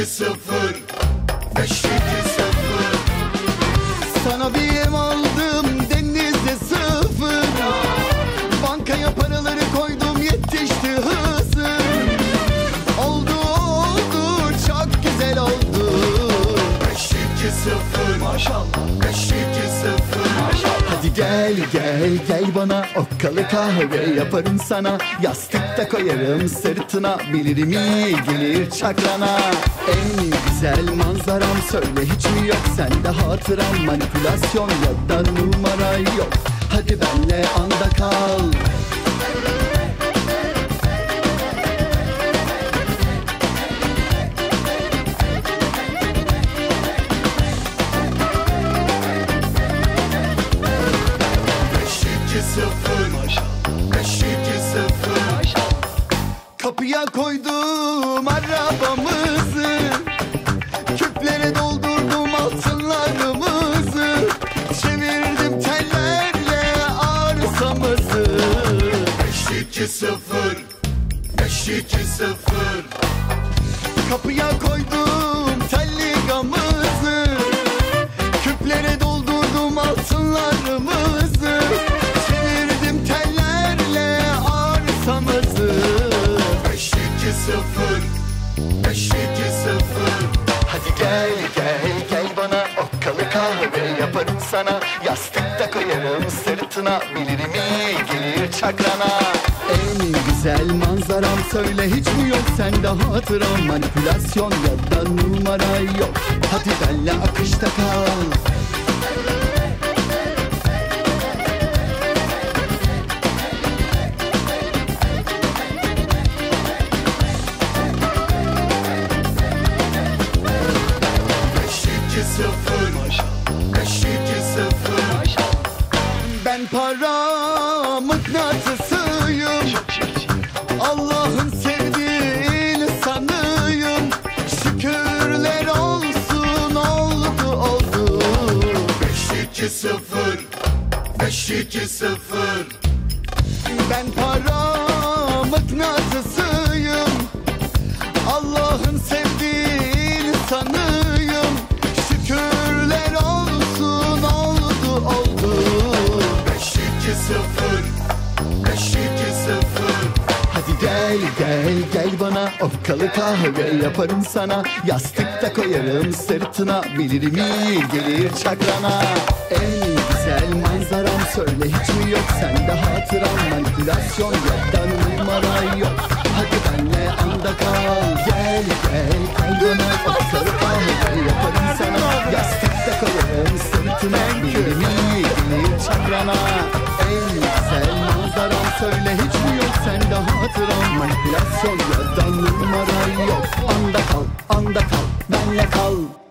5-2-0 5-2-0. Sana bir ev aldım denizde sıfır, bankaya paraları koydum yetişti hızım. Oldu oldu çok güzel oldu. 5-2-0 Maşallah. 5-2-0 Hadi gel gel gel bana okkalı kahve yaparım sana. Yastıkta koyarım sırtına, bilirim iyi gelir çakrana. En güzel manzaram söyle hiç mi yok sende hatıram? Manipülasyon ya da numara yok. Hadi benle anda kal. Kapıya koydum arabamızı, küplere doldurdum altınlarımızı, çevirdim tellerle arsamızı. 5-2-0 5-2-0 Kapıya koydum telligamızı, küplere doldurdum altınlarımızı, çevirdim tellerle arsamızı. 5-2-0 Hadi gel gel gel bana okkalı kahve yaparım sana. Yastıkta koyarım sırtına, bilirim iyi gelir çakrana. En güzel manzaram söyle hiç mi yok sende hatıram? Manipülasyon ya da numara yok. Hadi benle akışta kal. Ben para mıknatısıyım, Allah'ın sevdiğini sanıyım. Şükürler olsun oldu oldu. 5-2-0 5-2-0 Ben para mıknatısıyım, Allah'ın sevdiğini sanıyım. Şükürler olsun oldu oldu. 5-2-0 Hadi gel gel gel bana okkalı kahve yaparım sana. Yastıkta koyarım sırtına, bilirim iyi gelir çakrana. En güzel manzaram söyle hiç mi yok sende hatıram? Manipülasyon ya da numara yok. Hadi benle anda kal. Gel gel gel bana okkalı kahve yaparım sana. Yastıkta koyarım sırtına, bilirim iyi gelir çakrana. En güzel manzaram söyle hiç mi yok sende hatıram? Manipülasyon ya da numara yok. Anda kal, anda kal, benle kal.